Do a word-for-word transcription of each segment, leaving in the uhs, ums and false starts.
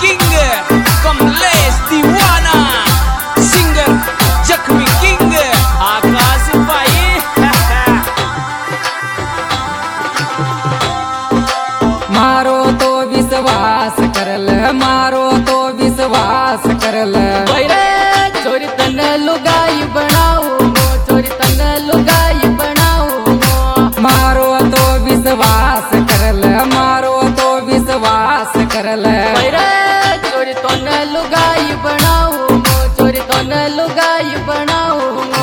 King Kamlesh दीवाना, singer जख्मी king आकाश भाई। मारो तो विश्वास करल, मारो तो विश्वास करल। चोरी तन लुगाई बनाओ, चोरी तन लुगाई बनाओ। मारो तो विश्वास करल, मारो तो विश्वास करल। चोरी तन लुगाई बनाओ, चोरी तन लुगाई बनाओ।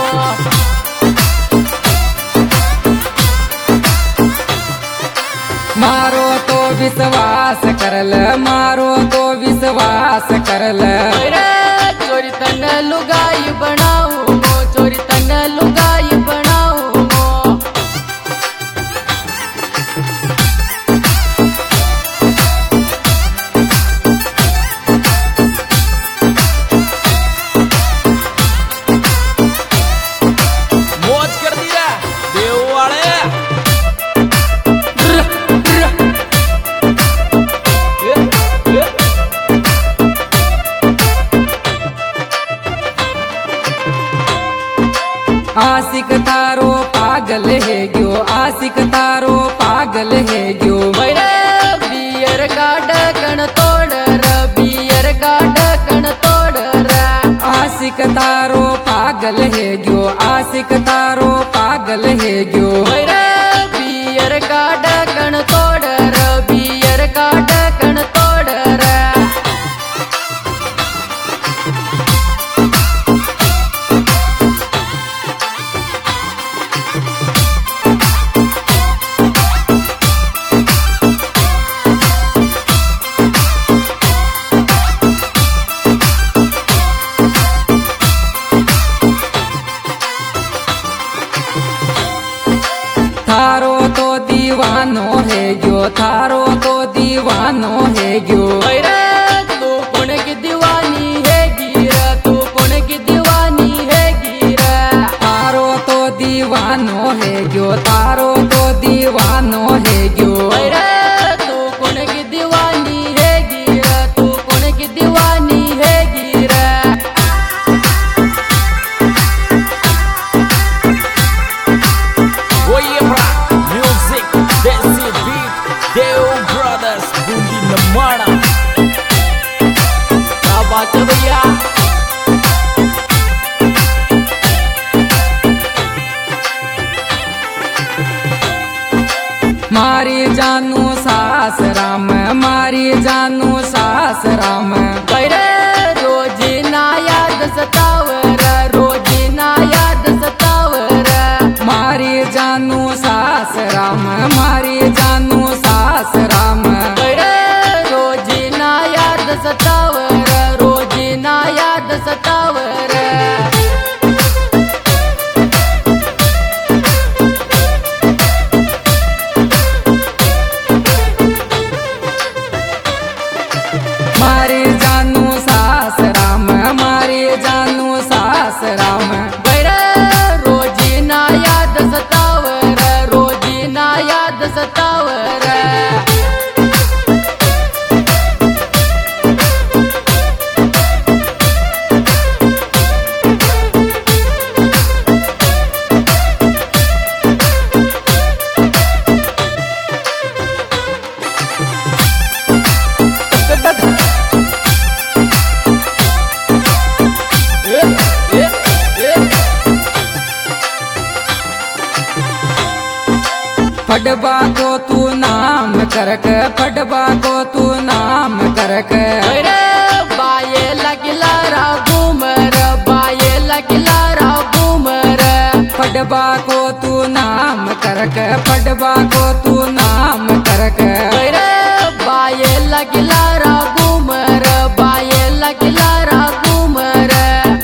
मारो तो विश्वास करल, मारो तो विश्वास करल। चोरी तन लुगाई बनाओ, चोरी तन लुगाई बनाओ। मौज कर दी रे देव वाले। आशिक तारो पागल है गयो, आशिक तारो पागल है गयो। बियर का ढक्कन तोड़ रा, बियर का ढक्कन तोड़ रा। आशिक तारो पागल है गयो, आशिक तारो पागल है गयो। बियर का ढक्कन तोड़ रा, बियर का ढक्कन तोड़ रा। थारो तो दीवानो है गयो, थारो तो दीवानो है गयो। तू कौन की दीवानी है गिरा, तू कौन की दीवानी है गिरा। थारो तो दीवानो है गयो, तारो तो दीवानो है गयो। तू कौन की दीवानी है गिरा, तू कौन की दीवानी है गिरा। Music desi beat Dev brothers बूंदी नमाना। क्या बात है भैया। मारी जानू सास राम, मारी जानू सास राम। रोज ना याद सतावर, रोज ना याद सतावर। मारी जानू सास राम, मारी जानू सास राम। रोज ना याद सतावर, रोज ना याद सतावर। मारी जानू सास राम, मारी जानू सास राम। रोज ना याद सतावर, रोज ना याद सतावर। फटबा को तू नाम करक, फटबा को तू नाम करक। बाये लगिला रा घूमर, बाये लगिला रा घूमर। फटबा को तू नाम करक, फटबा को तू नाम करक। बाये लगिला रा घूमर, बाये लगिला रा घूमर।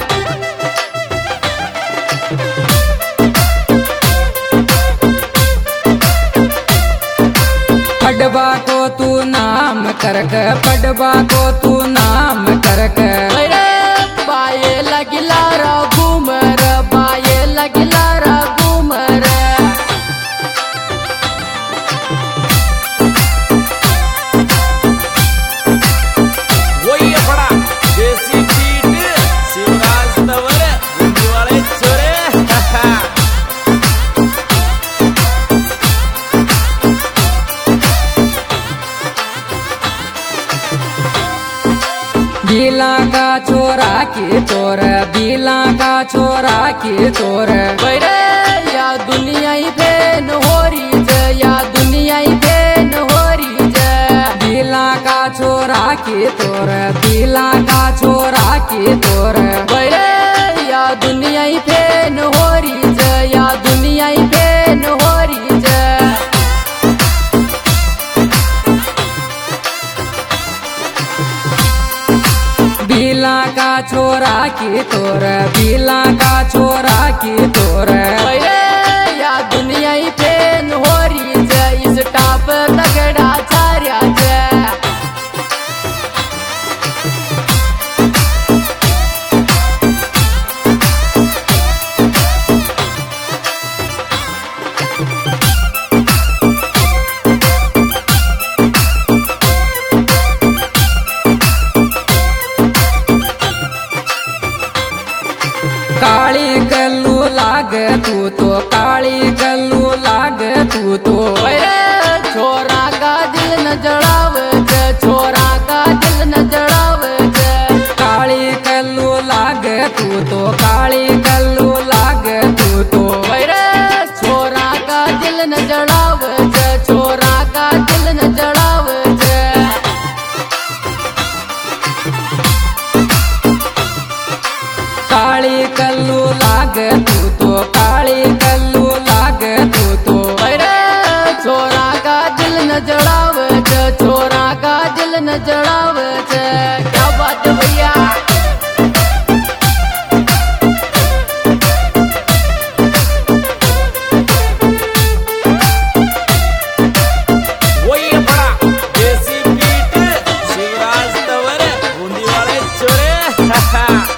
फटबा को तू नाम करक, फटबा को तू नाम करक। बाये लगिला रा घूमर, बाये लगिला रा घूमर। वो का छोरा की तोर बैरे या दुनिया ही फेन होरी ज या दुनिया ही फेन होरी ज दिला का छोरा की तोर दिला का छोरा की तोर बैरे या दुनिया ही फेन होरी ज या दुनिया ही फेन होरी ज बीला का छोरा की तोर बीला का छोरा की तोर बैरे या दुनिया ही फेन होरी ज इस टाप तगड़ा छार्या ज काली गल्लू लाग तू तो काली गल्लू लाग तू तो बैरे छोरा का दिल न जड़ाव ज छोरा का दिल न जड़ाव ज काली गल्लू लाग तू तो काली गल्लू लाग तू तो बैरे छोरा का दिल न जड़ाव ज छोरा का दिल न जड़ाव ज काली कल्लू लाग तू तो काली कल्लू लाग तू तो बैरे छोरा का दिल न जड़ाव ज छोरा का दिल न जड़ाव ज क्या बात भैया वही है बड़ा देसी बीट शिवराज तंवर बूंदी वाले छोरे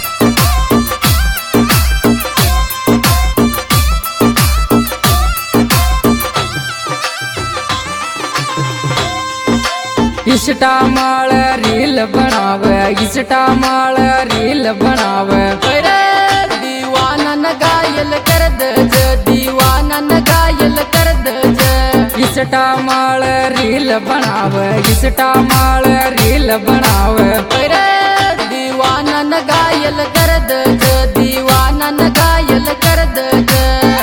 इष्टा माल रील बनावे इष्टा माल रील बनावे बैरे दीवाना न घायल कर दे ज दीवाना न घायल कर दे ज इष्टा माल रील बनावे इष्टा माल रील बनावे बैरे दीवाना न घायल कर दे ज दीवाना न घायल कर दे ज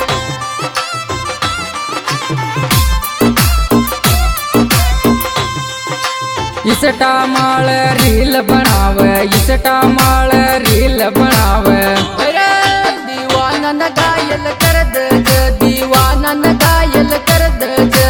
इष्टा माल रील बनावे इष्टा माल रील बनावे बैरे दीवाना न घायल कर दे ज दीवाना न घायल कर दे ज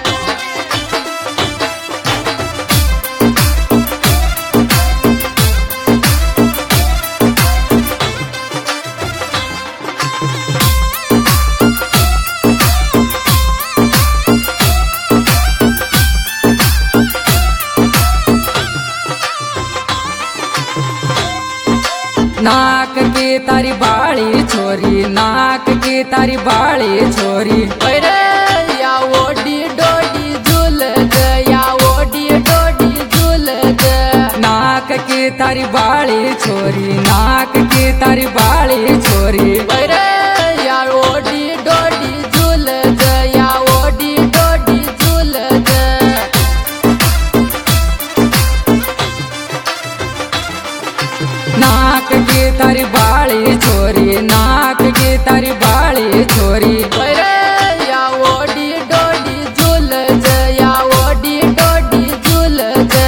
नाक की तारी बाड़ी छोरी नाक की तारी बाड़ी छोरी बैरे या ओडी डोडी झूल ज या ओडी डोडी झूल ज नाक की तारी बाड़ी छोरी नाक की तारी बाड़ी छोरी बैरे या ओडी डोडी झूल ज या ओडी डोडी झूल ज नाक की तारी बाड़ी छोरी नाक की तारी बाड़ी छोरी बैरे या ओडी डोडी झूल ज या ओडी डोडी झूल ज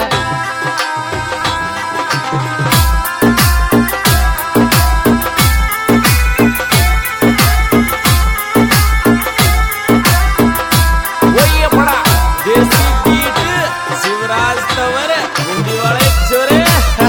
वही है बड़ा देसी बीट शिवराज तंवर बूंदी वाले छोरे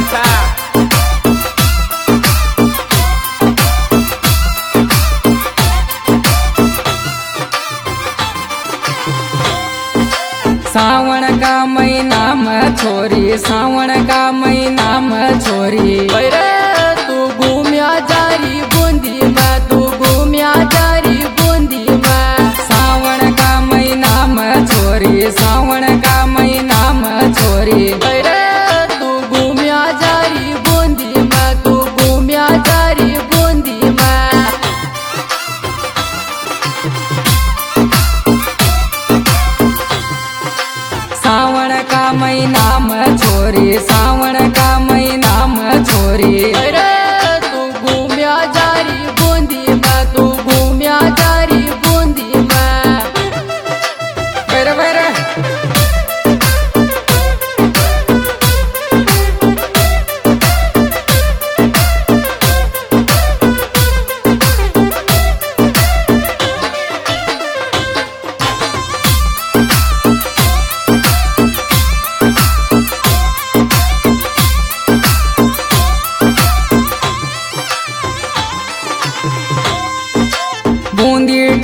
सावन का महीना में छोरी सावन का महीना में छोरी बैरे तू घूमिया जारी बूंदी में तू घूमिया जारी बूंदी में सावन का महीना में छोरी सावन का महीना में छोरी बैरे तू घूमिया जारी बूंदी में तू घूमिया जारी बूंदी में सावन का महीना में छोरी सावन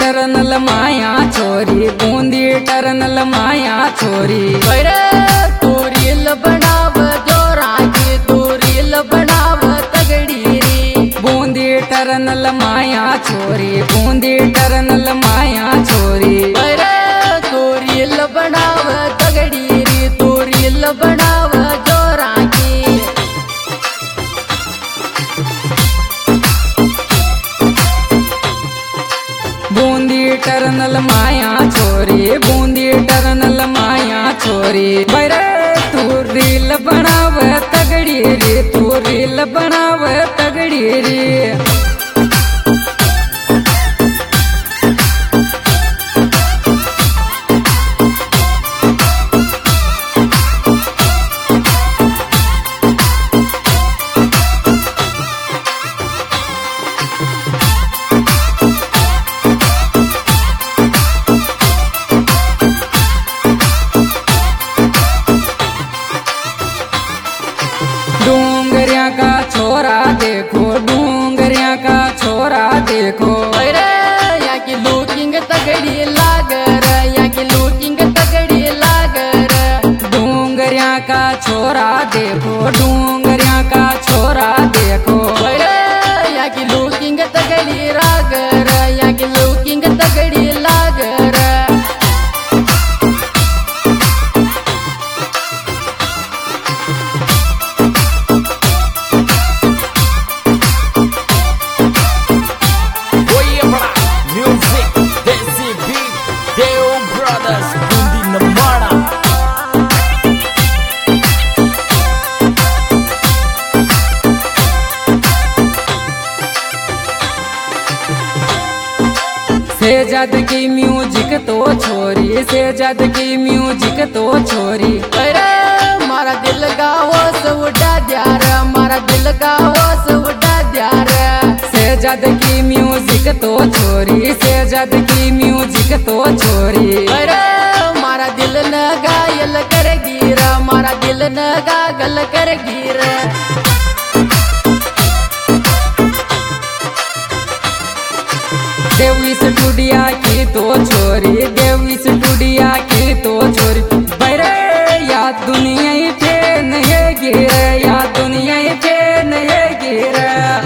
टर्नल माया छोरी बूंदी टर्नल माया छोरी अरे तू रील बनाव जोरा की तू रील बनाव तगड़ी री बूंदी टर्नल माया छोरी बूंदी टर्नल माया छोरी अरे तू रील बनाव तगड़ी री तू रील बनाव जोरा की बूंदी टर्नल माया छोरी बूंदी टर्नल माया छोरी बैरे तू रील बनाव तगड़ी रे तू रील बनाव तगड़ी रे डूंगरिया का छोरा देखो डूंगरिया का छोरा देखो अरे यहाँ की लुकिंग तगड़ी लागर यहाँ की लुकिंग तगड़ी लागर डूंगरिया का छोरा देखो डूंगरिया का छोरा देखो अरे यहाँ की लुकिंग तगड़ी रागर यहाँ की लुकिंग तगड़ी लागर Oye bra, music, Desi beat, Deo Brothers, Bundi Namara. सेजद की म्यूजिक तो छोरी सेजद की म्यूजिक तो छोरी अरे मारा दिल का होश उड़ा दिया रे मारा दिल का होश उड़ा दिया रे सेजद की म्यूजिक तो छोरी सेजद की म्यूजिक तो छोरी अरे मारा दिल न घायल कर गिर मारा दिल न गागल कर गिर देवी स्टूडिया की तो छोरी देवी स्टूडिया की तो छोरी बैरे या दुनिया ही फेन है गिर या दुनिया ही फेन है गिर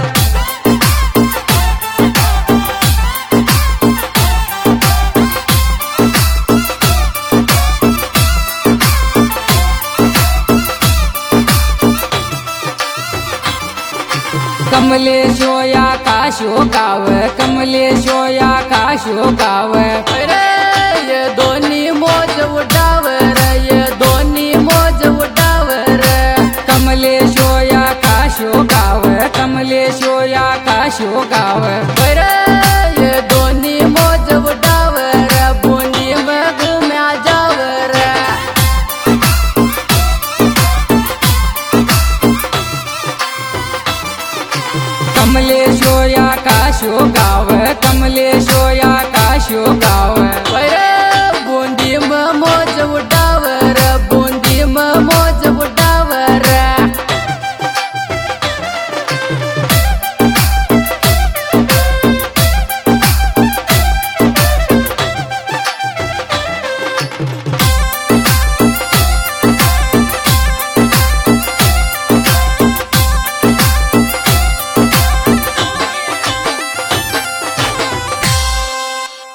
कमलेशो या काशो गाव कमलेशो या काशो गाव अरे ये दोन्ही मौज उडावर ये दोन्ही मौज उडावर कमलेशो या काशो गाव कमलेशो या काशो गाव अरे ये दोन्ही मौज उडावर बूंदी में घूम्या जावर कमलेशो या काशो गाव कमलेशो